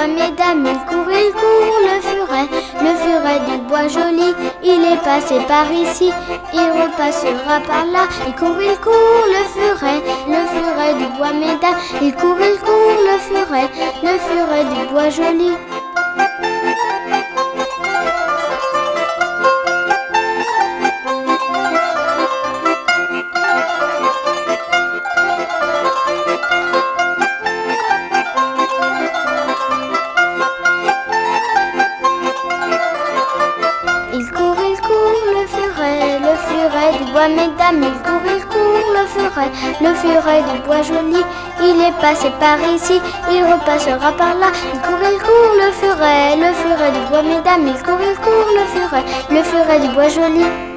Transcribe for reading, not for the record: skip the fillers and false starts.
bois, mesdames, il court, le furet du bois joli. Il est passé par ici, il repassera par là. Il court, le furet du bois, mesdames. Il court, le furet du bois joli. Du bois, mesdames, il court, le furet du bois joli. Il est passé par ici, il repassera par là. Il court, le furet du bois, mesdames, il court, le furet du bois joli.